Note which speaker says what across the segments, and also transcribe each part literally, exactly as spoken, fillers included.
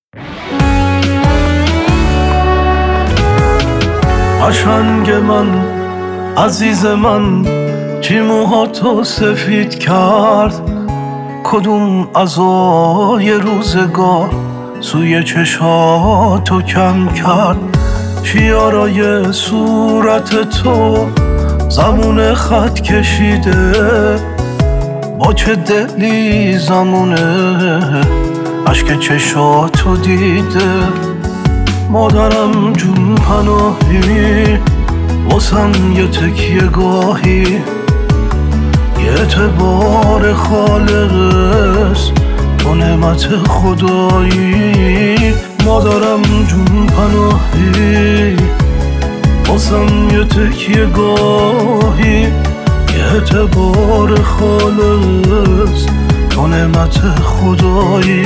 Speaker 1: قشنگ من، عزیز من، چی موهاتو سفید کرد؟ کدوم عزای روزگار سوی چشاتو کم کرد؟ چی آرای صورت تو زمون خط کشیده؟ با چه دلی زمونه اشک چشاتو دیده؟ مادرم جون پناهی واسم یه تکیه گاهی، یه اعتبار خالقست تو نعمت خدایی. مادرم جون پناهی واسم یه تکیه گاهی، یه اعتبار خالقست تو نعمت خدایی.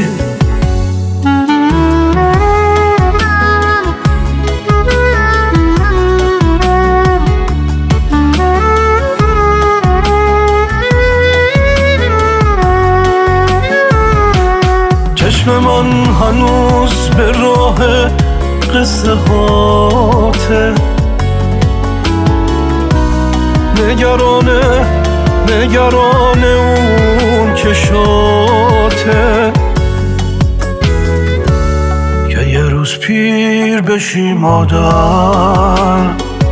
Speaker 1: چشم من هنوز به راه قصه هاته، نگرانه نگرانه اون چشاته که یه روز پیر بشی مادر،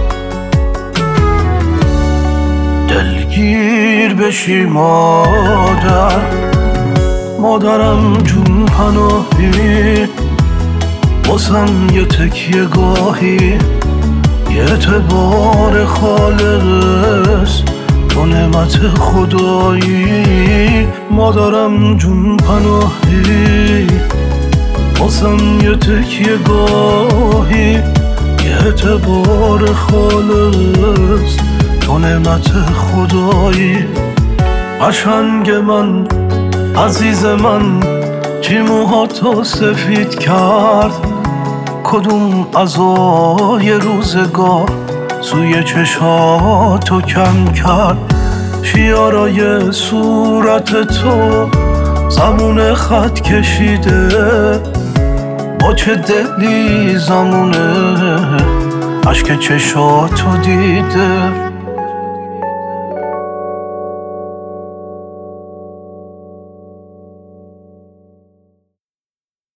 Speaker 1: دلگیر بشی مادر. مادرم جون پناهی واسم یه تکیه گاهی، یه اعتبار خالقست تو نعمت خدایی. مادرم جون پناهی واسم یه تکیه گاهی، یه اعتبار خالقست تو نعمت خدایی. قشنگ من، عزیز من، چی موهاتو سفید کرد؟ کدوم عزای روزگار سوی چشاتو کم کرد؟ چی آرای صورت تو زمون خط کشیده؟ با چه دلی زمونه اشک چشاتو دیده؟